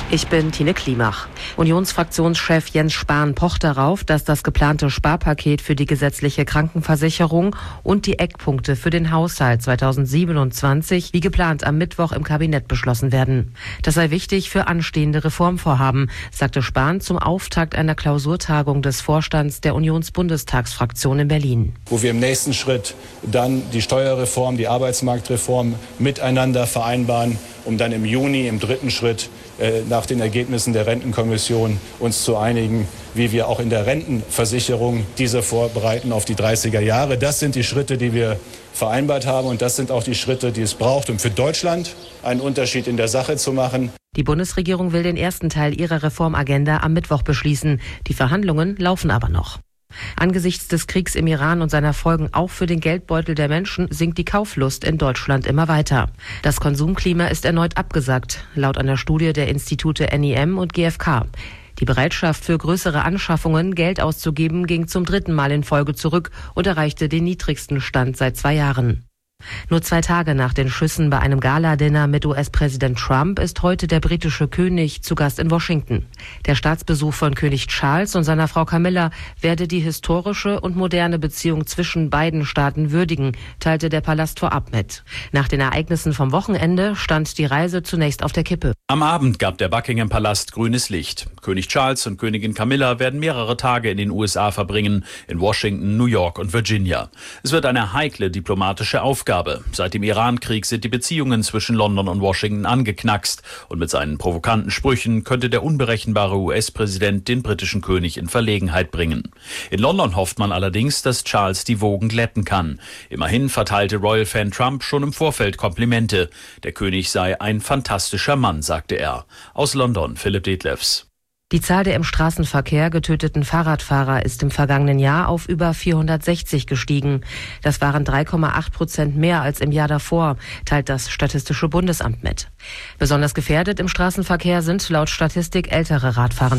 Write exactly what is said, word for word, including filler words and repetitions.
Ich bin Tine Klimach. Unionsfraktionschef Jens Spahn pocht darauf, dass das geplante Sparpaket für die gesetzliche Krankenversicherung und die Eckpunkte für den Haushalt zweitausendsiebenundzwanzig wie geplant am Mittwoch im Kabinett beschlossen werden. Das sei wichtig für anstehende Reformvorhaben, sagte Spahn zum Auftakt einer Klausurtagung des Vorstands der Unionsbundestagsfraktion in Berlin. Wo wir im nächsten Schritt dann die Steuerreform, die Arbeitsmarktreform miteinander vereinbaren, um dann im Juni im dritten Schritt äh, nach den Ergebnissen der Rentenkommission uns zu einigen, wie wir auch in der Rentenversicherung diese vorbereiten auf die dreißiger Jahre. Das sind die Schritte, die wir vereinbart haben, und das sind auch die Schritte, die es braucht, um für Deutschland einen Unterschied in der Sache zu machen. Die Bundesregierung will den ersten Teil ihrer Reformagenda am Mittwoch beschließen. Die Verhandlungen laufen aber noch. Angesichts des Kriegs im Iran und seiner Folgen auch für den Geldbeutel der Menschen sinkt die Kauflust in Deutschland immer weiter. Das Konsumklima ist erneut abgesackt, laut einer Studie der Institute N I M und G F K. Die Bereitschaft für größere Anschaffungen, Geld auszugeben, ging zum dritten Mal in Folge zurück und erreichte den niedrigsten Stand seit zwei Jahren. Nur zwei Tage nach den Schüssen bei einem Gala-Dinner mit U S-Präsident Trump ist heute der britische König zu Gast in Washington. Der Staatsbesuch von König Charles und seiner Frau Camilla werde die historische und moderne Beziehung zwischen beiden Staaten würdigen, teilte der Palast vorab mit. Nach den Ereignissen vom Wochenende stand die Reise zunächst auf der Kippe. Am Abend gab der Buckingham-Palast grünes Licht. König Charles und Königin Camilla werden mehrere Tage in den U S A verbringen, in Washington, New York und Virginia. Es wird eine heikle diplomatische Aufgabe. Seit dem Iran-Krieg sind die Beziehungen zwischen London und Washington angeknackst, und mit seinen provokanten Sprüchen könnte der unberechenbare U S-Präsident den britischen König in Verlegenheit bringen. In London hofft man allerdings, dass Charles die Wogen glätten kann. Immerhin verteilte Royal-Fan Trump schon im Vorfeld Komplimente. Der König sei ein fantastischer Mann, sagte er. Aus London, Philipp Detlefs. Die Zahl der im Straßenverkehr getöteten Fahrradfahrer ist im vergangenen Jahr auf über vierhundertsechzig gestiegen. Das waren drei Komma acht Prozent mehr als im Jahr davor, teilt das Statistische Bundesamt mit. Besonders gefährdet im Straßenverkehr sind laut Statistik ältere Radfahrer.